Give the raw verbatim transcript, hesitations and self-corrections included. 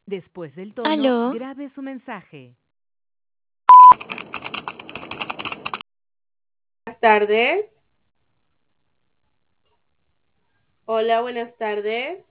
Después del tono, ¿Aló? grabe su mensaje. Buenas tardes. Hola, buenas tardes.